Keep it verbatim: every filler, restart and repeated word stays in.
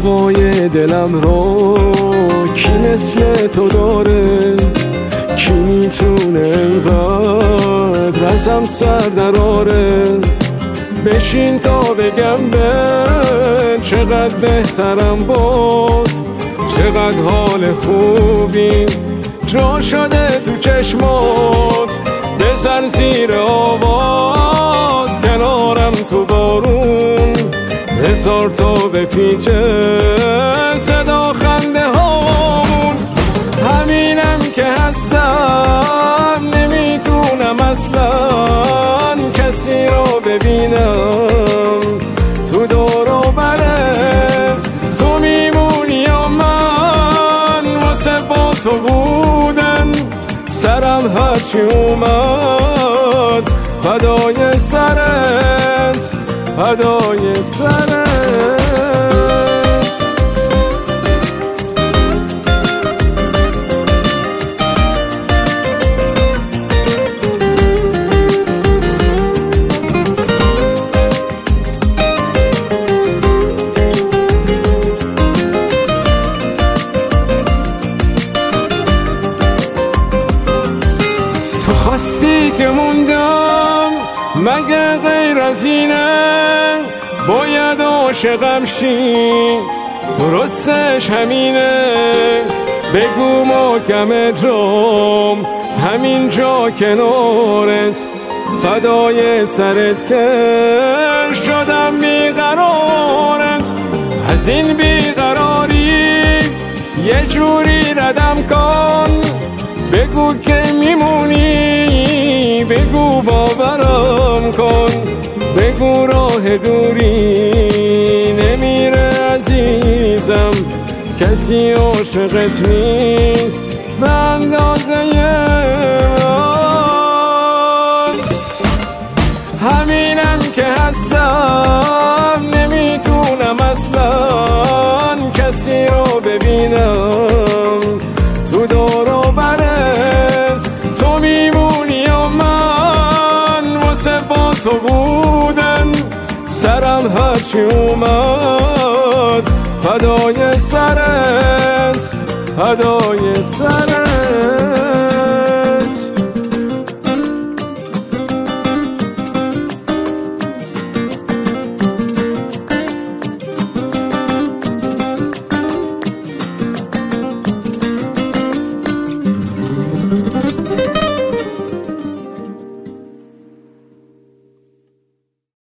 هوای دلم رو کی مثل تو داره؟ کی میتونه اینقدر ازم سر دراره؟ بشین تا بگم به چقدر بهترم بود، چقدر حال خوبی جا شده تو چشمات. بزن زیر آواز کنارم تو بارون، هزار تا بپیچه صدا خنده هامون. همینم که هستم، نمیتونم اصلا کسی رو ببینم تو دور و برت. تو میمونی یا من واسه با تو بودن، سرم هرچی اومد فدای سرت، فدای سرت. تو خواستی که موندم، مگه غیر از اینه باید عاشقم شی؟ درستش همینه، بگو محکمت روم همین جا کنارت، فدای سرت که شدم بیقرارت. از این بیقراری یه جوری ردم کن، بگو که میمونی، بگو باورم کن، بگو راه دوری نمیره عزیزم، کسی عاشقت نیست به اندازه من. همینم که هستم، نمیتونم اصلا کسی رو ببینم تو دور و برت. تو میمونی یا من واسه با تو بودن، سرم هرچی اومد فدای سرت، فدای سرت.